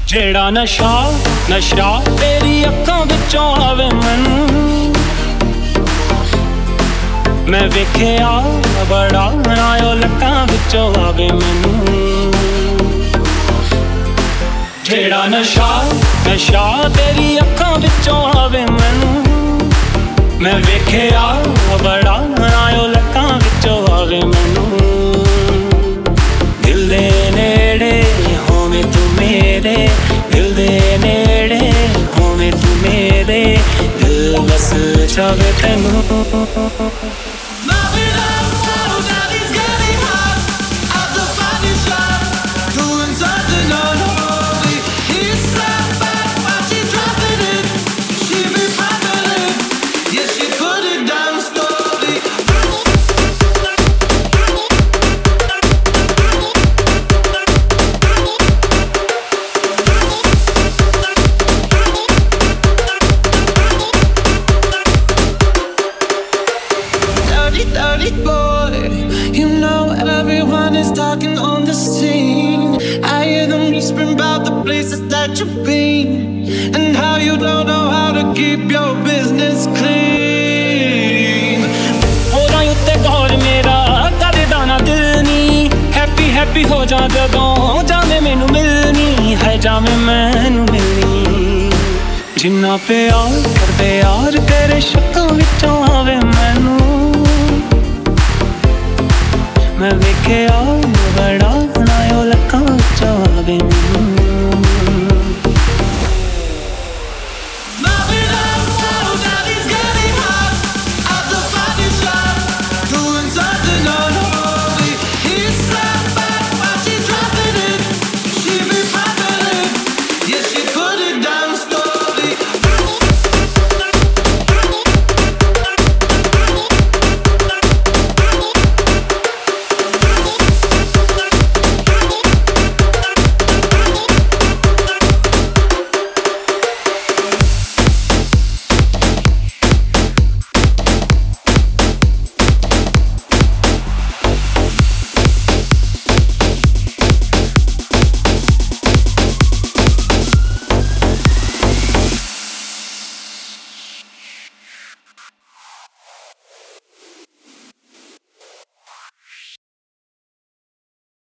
ਜਿਹੜਾ ਨਸ਼ਾ ਨਸ਼ਾ ਤੇਰੀ ਅੱਖਾਂ ਵਿੱਚੋਂ ਆਵੇ ਮੈਨੂੰ, ਮੈਂ ਵੇਖਿਆ ਬੜਾ ਨਾਇਓ ਲੱਕਾਂ ਵਿੱਚੋਂ ਆਵੇ ਮੈਨੂੰ। ਜਿਹੜਾ ਨਸ਼ਾ ਨਸ਼ਾ ਤੇਰੀ ਅੱਖਾਂ ਵਿੱਚੋਂ ਆਵੇ ਮੈਨੂੰ, ਮੈਂ ਵੇਖਿਆ ਬੜਾ ਨਾਇਓ ਲੱਕਾਂ ਵਿੱਚੋਂ ਆਵੇ ਮੈਨੂੰ। ਦਿਲ ਦੇ ਨੇੜੇ ਹੋਵੇਂ ਤੂੰ ਮੇਰੇ, ਦਿਲ ਦੇ ਨੇੜੇ ਹੋਵੇਂ ਤੂੰ ਮੇਰੇ, ਦਿਲ ਬਸ ਚਾਵੇ ਤੈਨੂੰ। Dirty boy, you know everyone is talking on the scene. I hear them whispering about the places that you've been, and how you don't know how to keep your business clean. ਹੋਰਾਂ ਉੱਤੇ ਗੌਰ ਮੇਰਾ ਕਰਦਾ ਨਾ ਦਿਲ ਨੀ, happy happy ਹੋ ਜਾ ਜਦੋਂ ਜਾਵੇਂ ਮੈਨੂੰ ਮਿਲਣੀ ਹੈ, ਜਾਵੇਂ ਮੈਨੂੰ ਮਿਲਣੀ। ਜਿੰਨਾ ਪਿਆਰ ਕਰਦੇ ਯਾਰ ਤੇਰੇ ਸ਼ੱਕਾਂ ਵਿੱਚੋਂ ਆਵੇ ਮੈਨੂੰ, ਮੈਂ ਵੇਖਿਆ ਬੜਾ ਨਾਇਓ ਲੱਕਾਂ ਵਿੱਚੋਂ ਆਵੇ